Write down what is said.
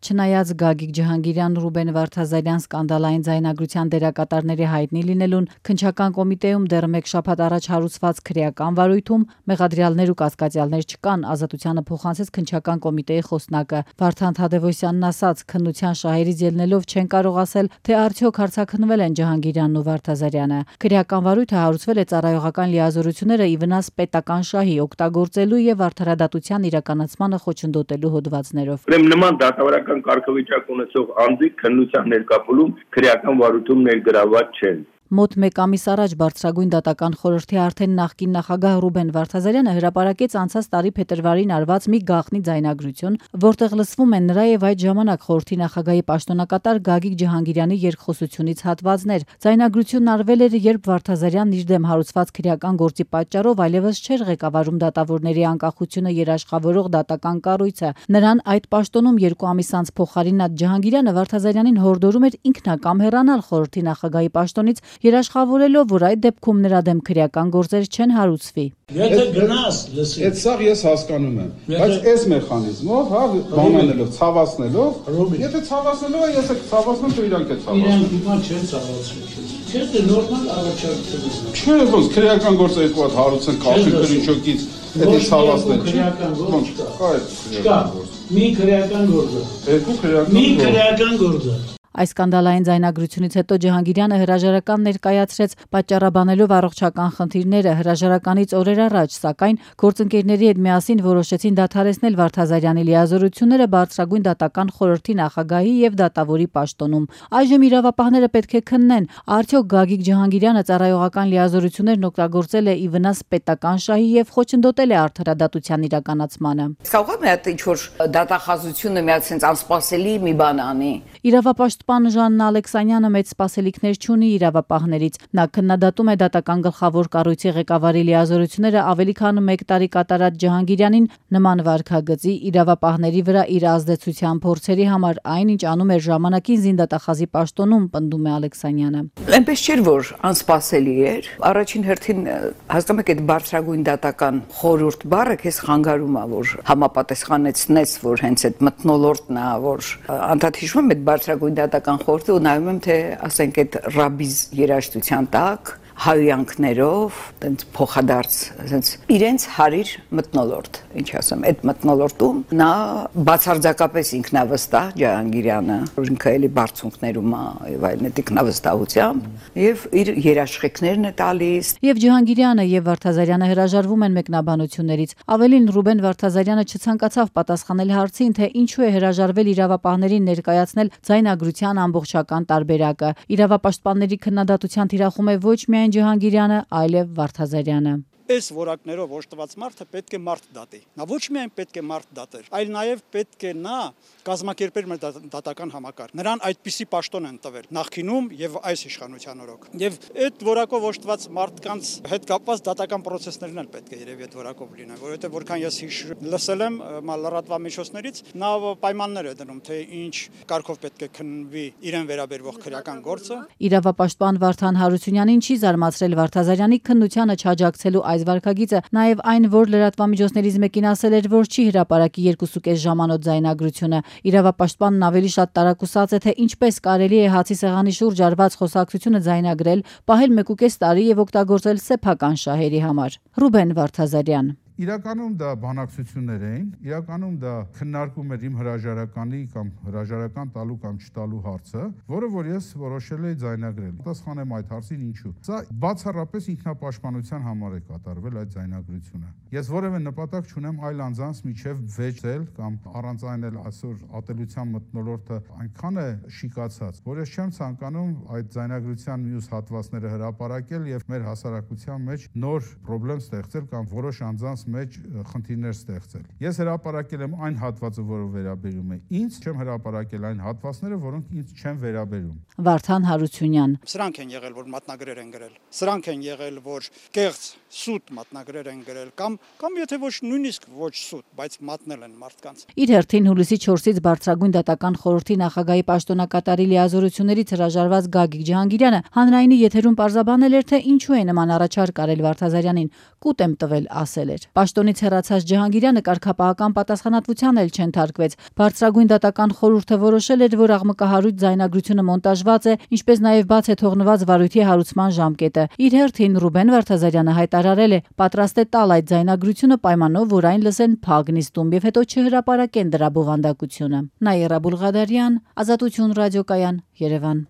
Չնայած Գագիկ Ջհանգիրյան, Ռուբեն Վարդազարյան սկանդալային ձայնագրության դերակատարների հայտնի լինելուն, քննչական կոմիտեում դեռ մեկ շաբաթ առաջ հարուցված քրեական վարույթում մեղադրյալներ ու կասկածյալներ չկան, Ազատությանը փոխանցեց քննչական կոմիտեի խոսնակը։ Վարդան Թադևոսյանն ասաց, քննության շահերից ելնելով չեն կարող ասել, թե արդյոք հարձակնվել են Ջհանգիրյանն ու Վարդազարյանը։ Քրեական վարույթը հարուցվել է ծառայողական լիազորությունները ի վնաս պետական շահի օգտագործելու եւ արդարադատության իրականացմանը խոչընդոտելու հոդվածներով։ Նման դատավարական կարգավիճակ ունեցող անձի քննության ներկայացում քրեական վարույթում ներգրաված չեն։ Մոտ մեկ ամիս առաջ Բարձրագույն դատական խորհրդի արդեն նախկին նախագահ Ռուբեն Վարդազարյանը հրապարակեց անցած տարի փետրվարին արված մի գաղտնի ձայնագրություն, որտեղ լսվում են նրա եւ այդ ժամանակ խորհրդի նախագահի պաշտոնակատար Գագիկ Ջհանգիրյանի երկխոսությունից հատվածներ։ Ձայնագրությունն արվել էր, երբ Վարդազարյանն իր դեմ հարուցված քրեական գործի պատճառով այլևս չէր ղեկավարում դատավորների անկախությունը երաշխավորող դատական կառույցը։ Նրան այդ պաշտոնում 2 ամիս անց փոխարինած Ջհանգիրյանը Վարդազարյանին հորդորում էր ինքնակամ հեռանալ խորհրդի նախագահի պաշտոնից, երաշխավորելով, որ այդ դեպքում նրա դեմ քրեական գործեր չեն հարուցվի։ Եթե գնաս, լսի։ Այդ սաղ ես հասկանում եմ, բայց այս մեխանիզմով, հա, բանանելով, ցավացնելով, եթե ցավացնելով է, ես ցավացնում դու իրանք է ցավացնում։ Իրանք հիմա չեն ցավացնում։ Չէ՞ դե նորմալ առաջարկություն է։ Չէ, ոնց քրեական գործը երկու հատ հարուցեն քաղաքի քրիչոկից, դա ցավացնել չի։ Քրեական գործ Կա։ Մի քրեական գործը։ Երկու քրեական։ Մի քրեական գործը։ Այս սկանդալային ձայնագրությունից հետո Ջհանգիրյանը հրաժարական ներկայացրեց, պատճառաբանելով առողջական խնդիրները հրաժարականից օրեր առաջ, սակայն գործընկերների հետ միասին որոշեցին դադարեցնել Վարդազարյանի լիազորությունները Բարձրագույն դատական խորհրդի նախագահի եւ դատավորի պաշտոնում։ Այժմ իրավապահները պետք է քննեն, արդյոք Գագիկ Ջհանգիրյանը ծառայողական լիազորություններն օգտագործել է ի վնաս պետական շահի եւ խոչընդոտել է արդարադատության իրականացմանը։ Կարող է այդ ինչ-որ դատախազությունը մի հատ sense անսպասելի մի բան անի։ Իրավապաշտպան Ժաննա Ալեքսանյանը մեծ սպասելիքներ չունի իրավապահներից։ Նա քննադատում է դատական գլխավոր կառույցի ղեկավարի լիազորությունները ավելի քան 1 տարի կատարած Ջհանգիրյանին նման վարքագծի իրավապահների վրա իր ազդեցության փորձերի համար, այնինչ անում էր ժամանակին զինդատախազի պաշտոնում, պնդում է Ալեքսանյանը։ Այնպես չէր, որ անսպասելի էր։ Առաջին հերթին հասկանում եք այդ բարձրագույն դատական խորհուրդ բառը քեզ խանգարում է, որ համապատասխանեցնես, որ հենց այդ մթնոլորտն է, որ անդադ հիշում եմ այդ բարձրագույն դատական խորհուրդը ու նայում եմ, թե ասենք այդ ռաբիզ երաժշտության տակ հայյանքներով, տենց փոխադարձ, ասենց իրենց հարիր մթնոլորտ, ինչ ասեմ, այդ մթնոլորտում նա բացարձակապես ինքնավստահ Ջհանգիրյանը, որ ինքը էլի բարձունքներում է եւ այլն, այդ ինքնավստահությամբ եւ իր երաշխիքներն է տալիս։ Եվ Ջհանգիրյանը եւ Վարդազարյանը հրաժարվում են մեկնաբանություններից։ Ավելին Ռուբեն Վարդազարյանը չցանկացավ պատասխանել հարցին, թե ինչու է հրաժարվել իրավապահներին ներկայացնել ձայնագրության ամբողջական տարբերակը։ Իրավապաշտպանների քննադատության թիրախում է ոչ միայն Ջհանգիրյանը, այլև Վարդազարյանը։ Այս որակներով օժտված մարդը պետք է մարդ դատի։ Նա ոչ միայն պետք է մարդ դատեր, այլ նաև պետք է նա կազմակերպեր մեր դատական համակարգ։ Նրան այդպիսի պաշտոն են տվել նախկինում եւ այս իշխանության օրոք։ Եվ այդ որակով օժտված մարդկանց հետ կապված դատական process-ներն էլ պետք է երևի այդ որակով լինեն, որովհետեւ որքան ես լսել եմ լրատվա միջոցներից, նա պայմաններ է դնում, թե ինչ կարգով պետք է քննվի իրեն վերաբերող քրեական գործը։ Իրավապաշտպան Վարդան Հարությունյանին չի զարմացրել Վարդազարյանի քննությանը չաջակցելու այս վարքագիծը, նաև այն, որ լրատվամիջոցներից մեկին ասել էր, որ չի հրապարակի 2.5 ժամանոց ձայնագրությունը։ Իրավապաշտպանն ավելի շատ տարակուսած է, թե ինչպես կարելի է հացի սեղանի շուրջ արված խոսակցությունը ձայնագրել, պահել 1.5 տարի եւ օգտագործել սեփական շահերի համար։ Ռուբեն Վարդազարյան։ Իրականում դա բանակցություններ էին, իրականում դա քննարկում էր իմ հրաժարականի կամ հրաժարական տալու կամ չտալու հարցը, որը որ ես որոշել էի ձայնագրել։ Պատասխանեմ այդ հարցին ինչու։ Սա բացառապես ինքնապաշտպանության համար է կատարվել այդ ձայնագրությունը։ Ես որևէ նպատակ չունեմ այլ անձանց միջև վեճել կամ առանց այն էլ այսօր ատելության մթնոլորտը այնքան է շիկացած, որ ես չեմ ցանկանում այդ ձայնագրության մյուս հատվածները հրապարակել եւ մեր հասարակության մեջ նոր խնդրեմ ստեղծել կամ որոշ անձանց մեջ խնդիրներ ստեղծել։ Ես հրապարակել եմ այն հատվածը, որը վերաբերում է ինձ, չեմ հրապարակել այն հատվածները, որոնք ինձ չեն վերաբերում։ Վարդան Հարությունյան։ Սրանք են եղել, որ մատնագրեր են գրել։ Սրանք են եղել, որ կեղծ սուտ մատնագրեր են գրել կամ եթե ոչ նույնիսկ ոչ սուտ, բայց մատնել են մարդկանց։ Իր հերթին հուլիսի 4-ից Բարձրագույն դատական խորհրդի նախագահի պաշտոնակատարի լիազորություններից հրաժարված Գագիկ Ջհանգիրյանը հանրայինի եթերում պարզաբանել էր, թե ինչու է նման առաջարկ արել Վարդազարյանին, կուտ եմ տվել ասել էր։ Պաշտոնից հեռացած Ջահանգիրյանը կարգապահական պատասխանատվության էլ չենթարկվեց։ Բարձրագույն դատական խորհուրդը որոշել էր, որ աղմկահարույց ձայնագրությունը մոնտաժված է, ինչպես նաև բաց է թողնված վարույթի հարուցման ժամկետը։ Իր հերթին Ռուբեն Վարդազարյանը հայտարարել է, պատրաստ է տալ այդ ձայնագրությունը պայմանով, որ այն լսեն փակ նիստում եւ հետո չհրապարակեն դրա բովանդակությունը։ Նաիրա Բուլղադարյան, Ազատություն ռադիոկայան, Երևան։